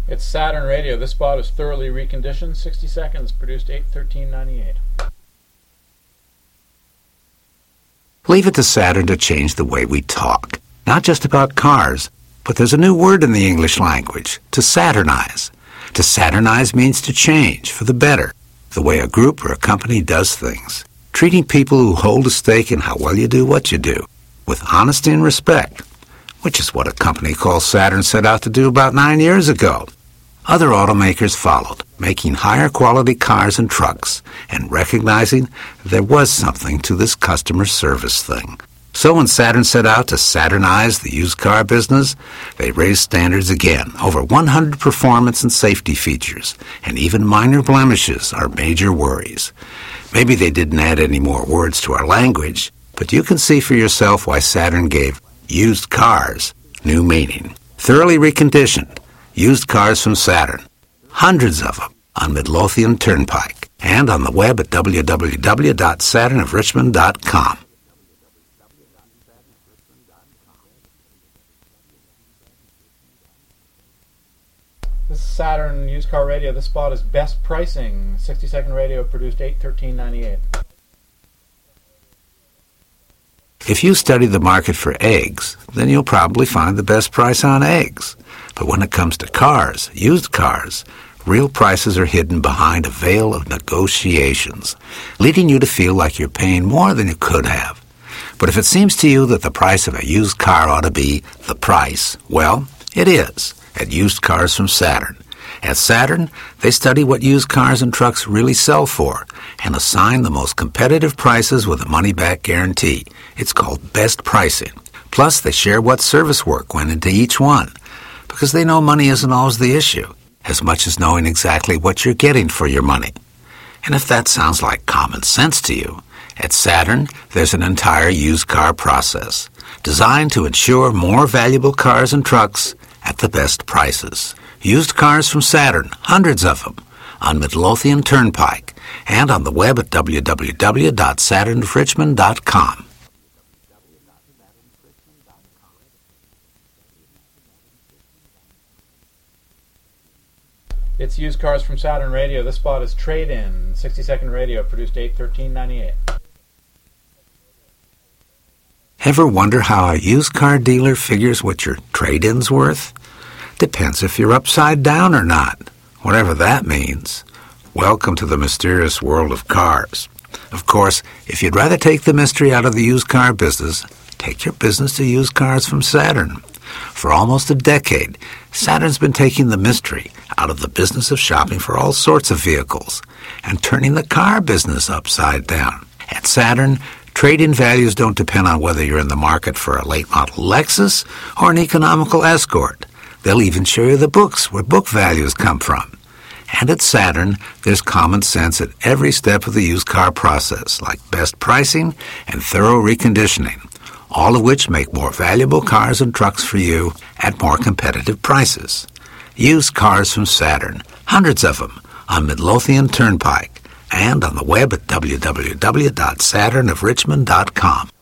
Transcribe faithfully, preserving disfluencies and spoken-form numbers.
It's Saturn Radio. This spot is thoroughly reconditioned. sixty seconds, produced eight thirteen ninety-eight. Leave it to Saturn to change the way we talk. Not just about cars, but there's a new word in the English language, to Saturnize. To Saturnize means to change, for the better, the way a group or a company does things. Treating people who hold a stake in how well you do what you do, with honesty and respect, which is what a company called Saturn set out to do about nine years ago. Other automakers followed, making higher quality cars and trucks, and recognizing there was something to this customer service thing. So when Saturn set out to Saturnize the used car business, they raised standards again. Over one hundred performance and safety features, and even minor blemishes are major worries. Maybe they didn't add any more words to our language, but you can see for yourself why Saturn gave used cars new meaning. Thoroughly reconditioned, used cars from Saturn. Hundreds of them on Midlothian Turnpike and on the web at w w w dot saturn of richmond dot com. This is Saturn Used Car Radio. This spot is Best Pricing. sixty second radio, produced eight thirteen ninety-eight. If you study the market for eggs, then you'll probably find the best price on eggs. But when it comes to cars, used cars, real prices are hidden behind a veil of negotiations, leading you to feel like you're paying more than you could have. But if it seems to you that the price of a used car ought to be the price, well, it is. At Used Cars from Saturn. At Saturn, they study what used cars and trucks really sell for and assign the most competitive prices with a money-back guarantee. It's called Best Pricing. Plus, they share what service work went into each one because they know money isn't always the issue, as much as knowing exactly what you're getting for your money. And if that sounds like common sense to you, at Saturn, there's an entire used car process designed to ensure more valuable cars and trucks at the best prices. Used cars from Saturn, hundreds of them, on Midlothian Turnpike and on the web at w w w dot saturn of richmond dot com. It's Used Cars from Saturn Radio. This spot is Trade-In. sixty second radio, produced eight thirteen ninety-eight. Ever wonder how a used car dealer figures what your trade-in's worth? Depends if you're upside down or not. Whatever that means. Welcome to the mysterious world of cars. Of course, if you'd rather take the mystery out of the used car business, take your business to Used Cars from Saturn. For almost a decade, Saturn's been taking the mystery out of the business of shopping for all sorts of vehicles and turning the car business upside down. At Saturn, trade-in values don't depend on whether you're in the market for a late-model Lexus or an economical Escort. They'll even show you the books where book values come from. And at Saturn, there's common sense at every step of the used car process, like best pricing and thorough reconditioning, all of which make more valuable cars and trucks for you at more competitive prices. Used Cars from Saturn, hundreds of them, on Midlothian Turnpike and on the web at w w w dot saturn of richmond dot com.